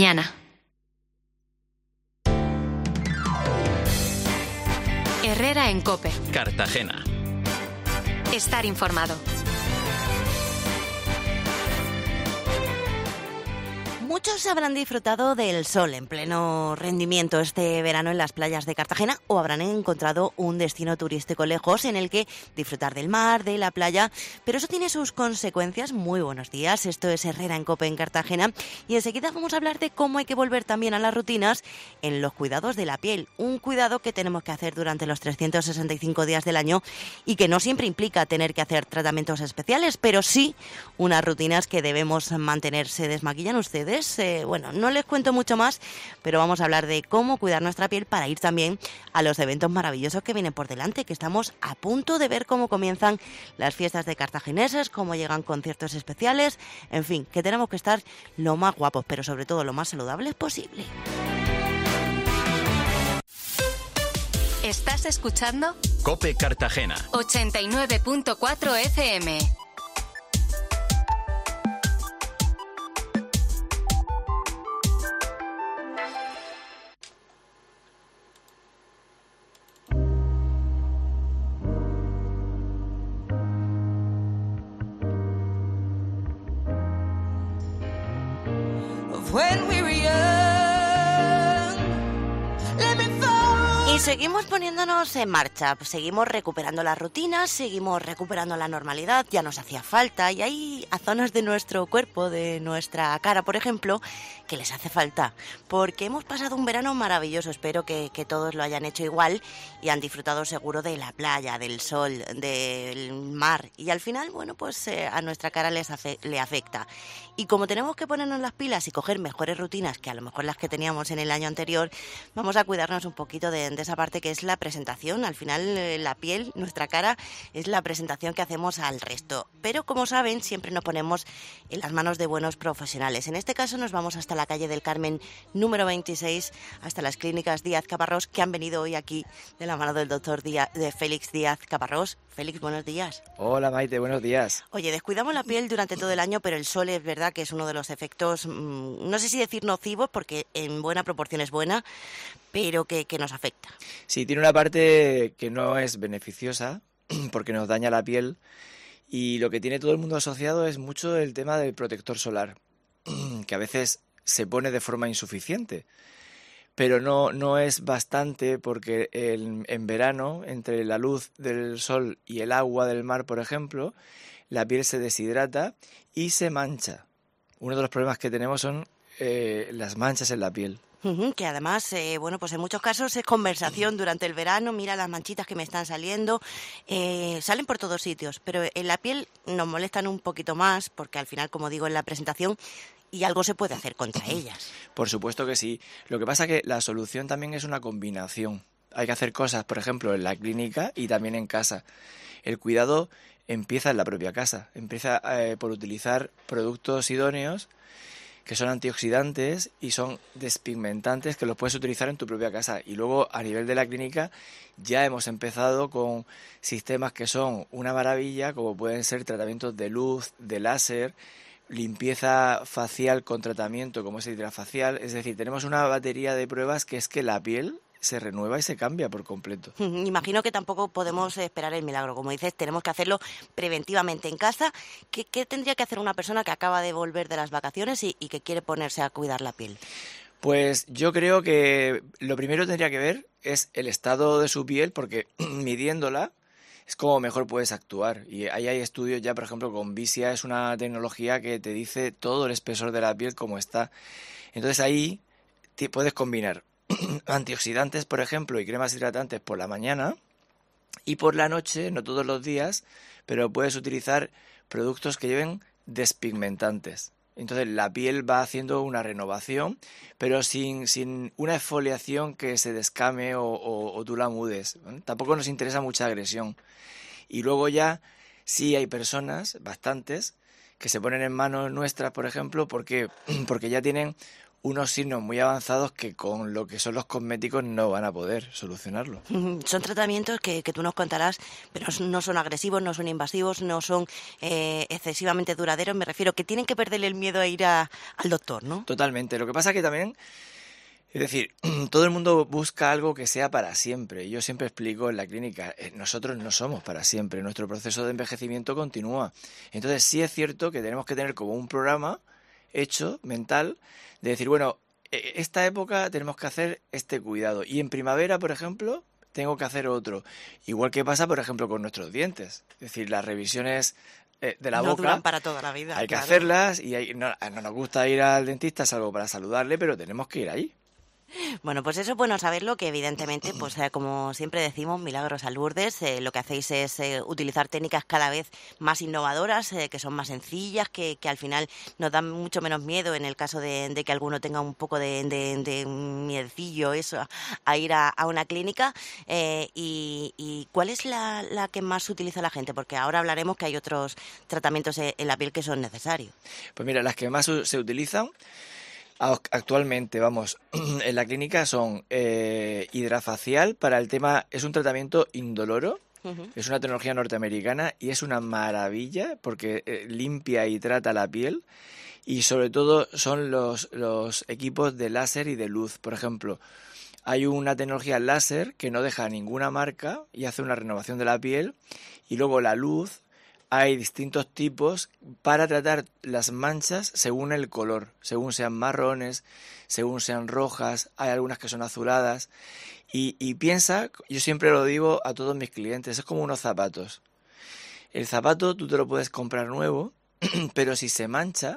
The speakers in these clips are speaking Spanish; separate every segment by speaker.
Speaker 1: Mañana. Herrera en COPE.
Speaker 2: Cartagena.
Speaker 1: Estar informado.
Speaker 3: Muchos habrán disfrutado del sol en pleno rendimiento este verano en las playas de Cartagena o habrán encontrado un destino turístico lejos en el que disfrutar del mar, de la playa, pero eso tiene sus consecuencias. Muy buenos días, esto es Herrera en COPE en Cartagena y enseguida vamos a hablar de cómo hay que volver también a las rutinas en los cuidados de la piel, un cuidado que tenemos que hacer durante los 365 días del año y que no siempre implica tener que hacer tratamientos especiales, pero sí unas rutinas que debemos mantener. ¿Se desmaquillan ustedes? Bueno, no les cuento mucho más, pero vamos a hablar de cómo cuidar nuestra piel para ir también a los eventos maravillosos que vienen por delante, que estamos a punto de ver cómo comienzan las fiestas de cartagineses, cómo llegan conciertos especiales, en fin, que tenemos que estar lo más guapos, pero sobre todo lo más saludables posible.
Speaker 1: ¿Estás escuchando?
Speaker 2: COPE Cartagena.
Speaker 1: 89.4 FM.
Speaker 3: Y seguimos poniéndonos en marcha, seguimos recuperando las rutinas, seguimos recuperando la normalidad, ya nos hacía falta y hay zonas de nuestro cuerpo, de nuestra cara, por ejemplo, que les hace falta, porque hemos pasado un verano maravilloso, espero que todos lo hayan hecho igual y han disfrutado seguro de la playa, del sol, del mar y al final, bueno, pues a nuestra cara le afecta. Y como tenemos que ponernos las pilas y coger mejores rutinas que a lo mejor las que teníamos en el año anterior, vamos a cuidarnos un poquito de esa parte que es la presentación. Al final la piel, nuestra cara, es la presentación que hacemos al resto. Pero como saben, siempre nos ponemos en las manos de buenos profesionales. En este caso nos vamos hasta la calle del Carmen número 26, hasta las clínicas Díaz Caparrós, que han venido hoy aquí de la mano del doctor Félix Díaz Caparrós. Félix, buenos días.
Speaker 4: Hola Maite, buenos días.
Speaker 3: Oye, descuidamos la piel durante todo el año, pero el sol es verdad que es uno de los efectos, no sé si decir nocivos, porque en buena proporción es buena, pero que nos afecta.
Speaker 4: Sí, tiene una parte que no es beneficiosa, porque nos daña la piel, y lo que tiene todo el mundo asociado es mucho el tema del protector solar, que a veces se pone de forma insuficiente. Pero no es bastante porque en verano, entre la luz del sol y el agua del mar, por ejemplo, la piel se deshidrata y se mancha. Uno de los problemas que tenemos son las manchas en la piel.
Speaker 3: Que además, bueno, pues en muchos casos es conversación durante el verano. Mira las manchitas que me están saliendo, salen por todos sitios, pero en la piel nos molestan un poquito más porque al final, como digo en la presentación, y algo se puede hacer contra ellas.
Speaker 4: Por supuesto que sí. Lo que pasa es que la solución también es una combinación. Hay que hacer cosas, por ejemplo, en la clínica y también en casa. El cuidado empieza en la propia casa. Empieza por utilizar productos idóneos que son antioxidantes y son despigmentantes que los puedes utilizar en tu propia casa. Y luego, a nivel de la clínica, ya hemos empezado con sistemas que son una maravilla, como pueden ser tratamientos de luz, de láser, limpieza facial con tratamiento como es el hidrafacial. Es decir, tenemos una batería de pruebas que es que la piel se renueva y se cambia por completo.
Speaker 3: Imagino que tampoco podemos esperar el milagro. Como dices, tenemos que hacerlo preventivamente en casa. ¿Qué tendría que hacer una persona que acaba de volver de las vacaciones y que quiere ponerse a cuidar la piel?
Speaker 4: Pues yo creo que lo primero que tendría que ver es el estado de su piel, porque midiéndola es como mejor puedes actuar. Y ahí hay estudios ya, por ejemplo, con Visia, es una tecnología que te dice todo el espesor de la piel cómo está. Entonces ahí puedes combinar antioxidantes, por ejemplo, y cremas hidratantes por la mañana y por la noche, no todos los días, pero puedes utilizar productos que lleven despigmentantes. Entonces la piel va haciendo una renovación, pero sin una exfoliación que se descame o tú la mudes, ¿vale? Tampoco nos interesa mucha agresión. Y luego ya sí hay personas, bastantes, que se ponen en manos nuestras, por ejemplo, porque ya tienen unos signos muy avanzados que con lo que son los cosméticos no van a poder solucionarlo.
Speaker 3: Son tratamientos que tú nos contarás, pero no son agresivos, no son invasivos, no son excesivamente duraderos. Me refiero que tienen que perderle el miedo a ir al doctor, ¿no?
Speaker 4: Totalmente. Lo que pasa que también, es decir, todo el mundo busca algo que sea para siempre. Yo siempre explico en la clínica, nosotros no somos para siempre, nuestro proceso de envejecimiento continúa. Entonces sí es cierto que tenemos que tener como un programa hecho, mental, de decir, bueno, esta época tenemos que hacer este cuidado. Y en primavera, por ejemplo, tengo que hacer otro. Igual que pasa, por ejemplo, con nuestros dientes. Es decir, las revisiones de la boca
Speaker 3: no duran para toda la vida.
Speaker 4: Hay que hacerlas y no nos gusta ir al dentista salvo para saludarle, pero tenemos que ir ahí.
Speaker 3: Bueno, pues eso es bueno saberlo, que evidentemente, pues como siempre decimos, milagros a Lourdes, lo que hacéis es utilizar técnicas cada vez más innovadoras, que son más sencillas, que al final nos dan mucho menos miedo en el caso de que alguno tenga un poco de miedecillo eso, a ir a una clínica. ¿Y cuál es la que más utiliza la gente? Porque ahora hablaremos que hay otros tratamientos en la piel que son necesarios.
Speaker 4: Pues mira, las que más se utilizan actualmente, en la clínica son hidrafacial para el tema, es un tratamiento indoloro, es una tecnología norteamericana y es una maravilla porque limpia y trata la piel y sobre todo son los equipos de láser y de luz. Por ejemplo, hay una tecnología láser que no deja ninguna marca y hace una renovación de la piel y luego la luz. Hay distintos tipos para tratar las manchas según el color, según sean marrones, según sean rojas, hay algunas que son azuladas. Y piensa, yo siempre lo digo a todos mis clientes, es como unos zapatos. El zapato tú te lo puedes comprar nuevo, pero si se mancha,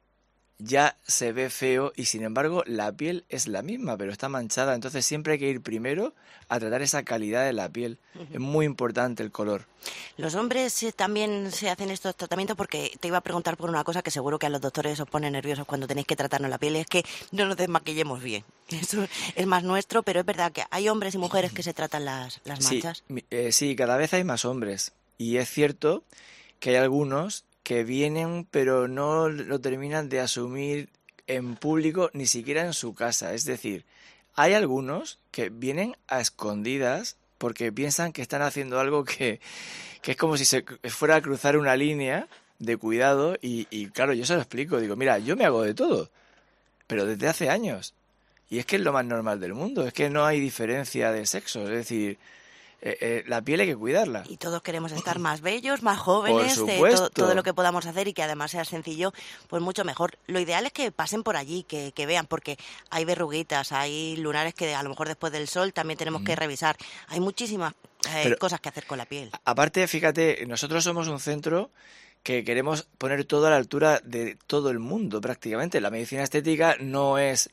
Speaker 4: ya se ve feo y sin embargo la piel es la misma, pero está manchada. Entonces siempre hay que ir primero a tratar esa calidad de la piel. Es muy importante el color.
Speaker 3: Los hombres también se hacen estos tratamientos, porque te iba a preguntar por una cosa que seguro que a los doctores os pone nerviosos cuando tenéis que tratarnos la piel, es que no nos desmaquillemos bien. Eso es más nuestro, pero es verdad que hay hombres y mujeres que se tratan las manchas.
Speaker 4: Sí, cada vez hay más hombres y es cierto que hay algunos que vienen pero no lo terminan de asumir en público, ni siquiera en su casa. Es decir, hay algunos que vienen a escondidas porque piensan que están haciendo algo que es como si se fuera a cruzar una línea de cuidado y claro, yo se lo explico. Digo, mira, yo me hago de todo, pero desde hace años. Y es que es lo más normal del mundo, es que no hay diferencia de sexo. Es decir, la piel hay que cuidarla.
Speaker 3: Y todos queremos estar más bellos, más jóvenes, todo lo que podamos hacer y que además sea sencillo, pues mucho mejor. Lo ideal es que pasen por allí, que vean, porque hay verruguitas, hay lunares que a lo mejor después del sol también tenemos que revisar. Hay muchísimas cosas que hacer con la piel.
Speaker 4: Aparte, fíjate, nosotros somos un centro que queremos poner todo a la altura de todo el mundo prácticamente. La medicina estética no es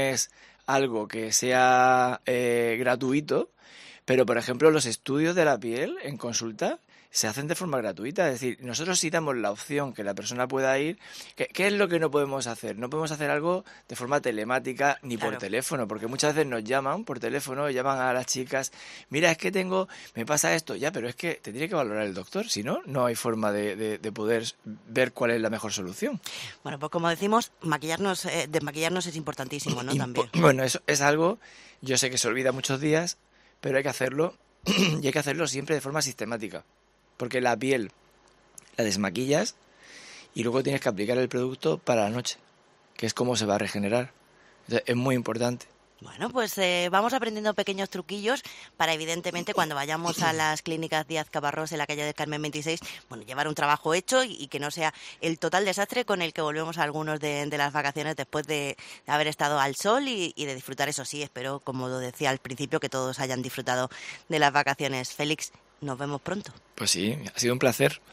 Speaker 4: algo que sea gratuito. Pero, por ejemplo, los estudios de la piel en consulta se hacen de forma gratuita. Es decir, nosotros sí damos la opción que la persona pueda ir. ¿Qué es lo que no podemos hacer? No podemos hacer algo de forma telemática ni por teléfono, porque muchas veces nos llaman por teléfono, llaman a las chicas, mira, es que me pasa esto. Ya, pero es que te tiene que valorar el doctor, si no, no hay forma de poder ver cuál es la mejor solución.
Speaker 3: Bueno, pues como decimos, desmaquillarnos es importantísimo, ¿no? También.
Speaker 4: Bueno, eso es algo, yo sé que se olvida muchos días, pero hay que hacerlo y hay que hacerlo siempre de forma sistemática, porque la piel la desmaquillas y luego tienes que aplicar el producto para la noche, que es como se va a regenerar. Entonces, es muy importante.
Speaker 3: Bueno, pues vamos aprendiendo pequeños truquillos para, evidentemente, cuando vayamos a las clínicas Díaz Cabarrós en la calle del Carmen 26, bueno, llevar un trabajo hecho y que no sea el total desastre con el que volvemos a algunos de las vacaciones después de haber estado al sol y de disfrutar. Eso sí, espero, como lo decía al principio, que todos hayan disfrutado de las vacaciones. Félix, nos vemos pronto.
Speaker 4: Pues sí, ha sido un placer.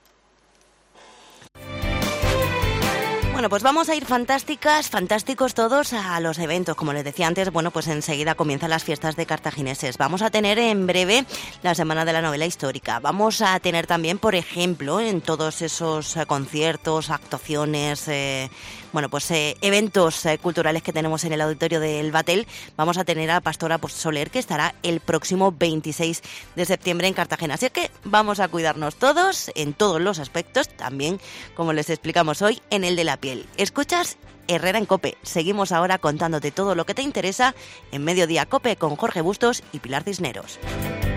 Speaker 3: Bueno, pues vamos a ir fantásticos todos a los eventos. Como les decía antes, bueno, pues enseguida comienzan las fiestas de cartagineses. Vamos a tener en breve la Semana de la Novela Histórica. Vamos a tener también, por ejemplo, en todos esos conciertos, actuaciones, eventos culturales que tenemos en el auditorio del Batel, vamos a tener a Pastora Soler, que estará el próximo 26 de septiembre en Cartagena. Así que vamos a cuidarnos todos en todos los aspectos, también, como les explicamos hoy, en el de la piel. piel. Escuchas Herrera en COPE. Seguimos ahora contándote todo lo que te interesa en Mediodía COPE con Jorge Bustos y Pilar Cisneros.